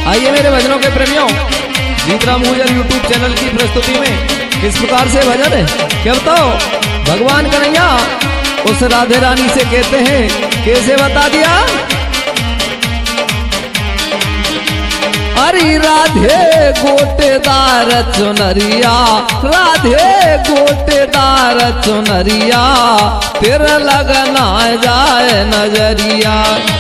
आइए मेरे भजनों के प्रेमियों, जीतराम गुर्जर यूट्यूब चैनल की प्रस्तुति में किस प्रकार से भजन है क्या बताओ। भगवान कन्हैया उस राधे रानी से कहते हैं, कैसे बता दिया। अरे राधे गोटेदार चुनरिया, राधे गोटेदार चुनरिया, तेरा लगना जाए नजरिया।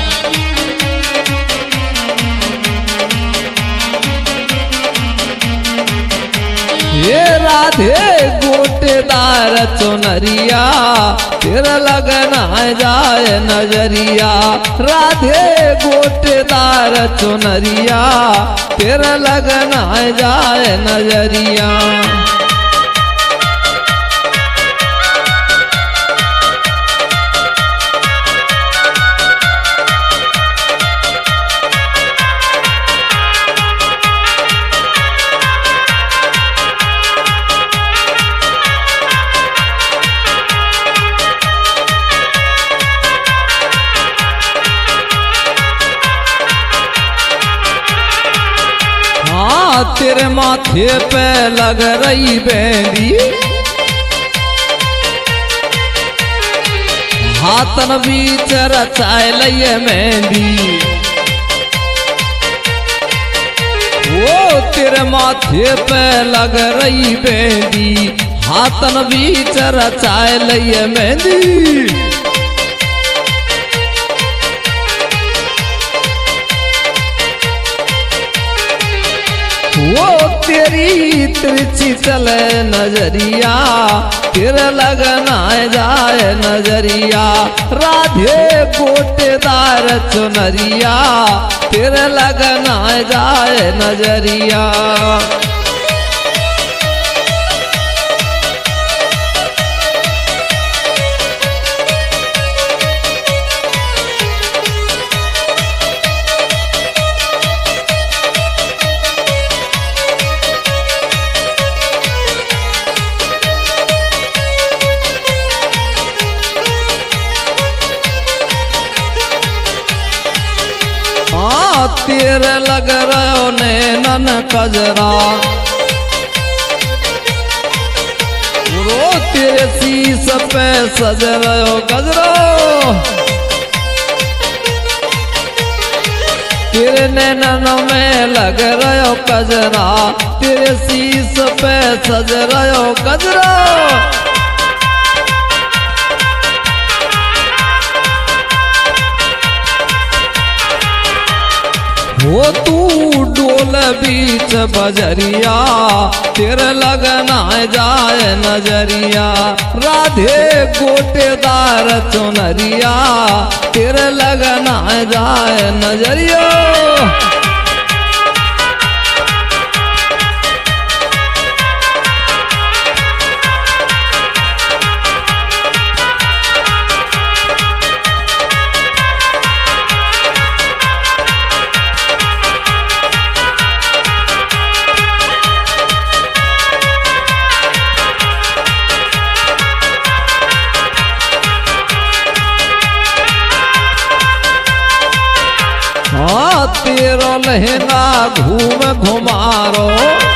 ये राधे गोटेदार चुनरिया, तेरा लगना जाए नजरिया। राधे गोटेदार चुनरिया, तेरा लगना जाए नजरिया। तेरे माथे पे लग रही बेंदी, हाथन बीच रचाए लइए मेहंदी। वो तेरे माथे पे लग रही बेंदी, हाथन बीच रचाए लइए मेहंदी। वो तेरी तिरछी चले नजरिया, तेरा लगना जाए नजरिया। राधे गोटेदार चुनरिया, तेरा लगना जाए नजरिया। तेरे लग रहो नैनन कजरा, रो तेरे शीश पे सज रहो गजरा। तेरे नैनन में लग रहो कजरा, तेरे शीश पे सज रहो गजरा। वो तू डोल बीच बजरिया, तेरे लगना जाए नजरिया। राधे गोटेदार चुनरिया, तेरे लगना जाए नजरिया। तेरो लहंगा घूम घुमारो,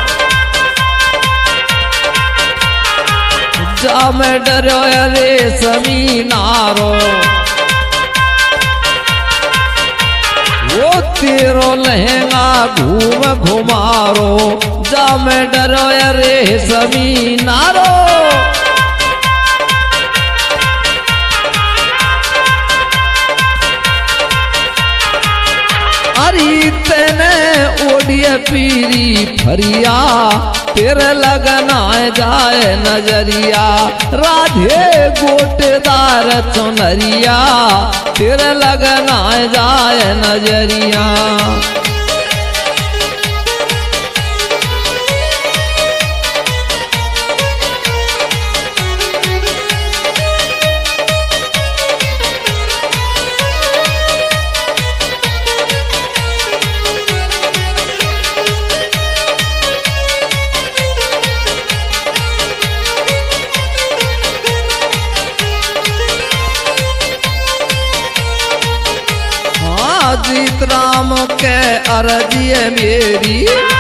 जा मैं डरो रे समीनारो। वो तेरो लहंगा घूम घुमारो, जा मैं डरो रे समीनारो। तेने ओढ़िए पीरी फरिया, तेरे लगना जाए नजरिया। राधे गोटेदार चुनरिया, तेरे लगना जाए नजरिया। जीतराम के अर्जी है मेरी।